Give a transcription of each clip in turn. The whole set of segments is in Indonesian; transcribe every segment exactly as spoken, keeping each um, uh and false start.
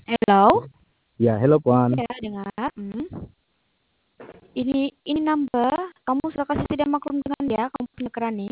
Hello? Ya, hello Puan. Ya, dengar. Hmm. Ini ini number. Kamu sudah kasih tidak maklum dengan dia? Kamu punya kerani?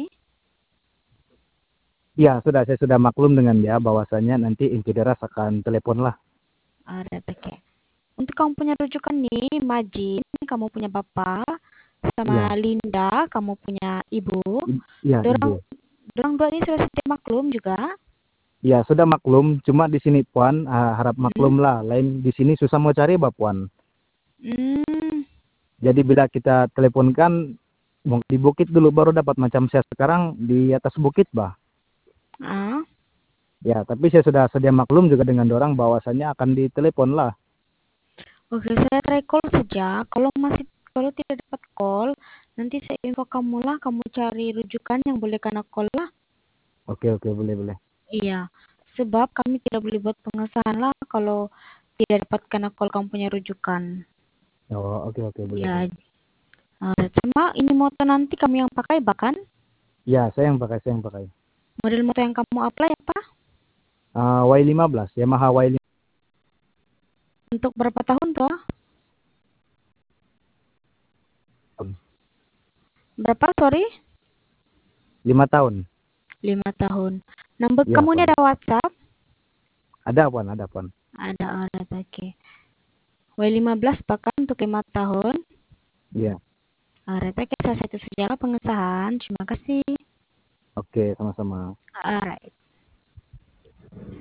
Ya, sudah saya sudah maklum dengan dia bahwasanya nanti Intideras akan telepon lah. Ada oke. Untuk kamu punya rujukan nih, Majin, kamu punya bapak, sama Iya, Linda, kamu punya ibu. i- iya Dorang, Ibu. dorang dua ini sudah tidak maklum juga. Ya, sudah maklum. Cuma di sini Puan ah, harap Hmm. maklum lah. Lain di sini susah mau cari bah Puan. Hmm. Jadi bila kita teleponkan mau di bukit dulu baru dapat macam saya sekarang di atas bukit bah. Ah. Ya, tapi saya sudah sedia maklum juga dengan dorang bahwasanya akan ditelepon lah. Oke, saya try call saja. Kalau masih kalau tidak dapat call, nanti saya info kamu lah. Kamu cari rujukan yang boleh kena call lah. Oke, oke, boleh, boleh. Iya, sebab kami tidak boleh buat pengesahan lah kalau tidak dapat kena call kamu punya rujukan. Oh, oke, oke, boleh, Ya, boleh. eh, cuma ini motor nanti kami yang pakai bahkan Ya, saya yang pakai, saya yang pakai. model motor yang kamu apply apa? Ah, Y lima belas, Yamaha Y Untuk berapa tahun tuh? lima. Berapa, sorry? Lima tahun. Lima tahun. Number Ya, kamu ini Puan. ada WhatsApp? Ada, Puan, ada, Puan. Ada, ada, oke. W lima belas bahkan untuk lima tahun. Iya. Alright, oke, saya satu saja pengesahan. Terima kasih. Oke, sama-sama. Alright.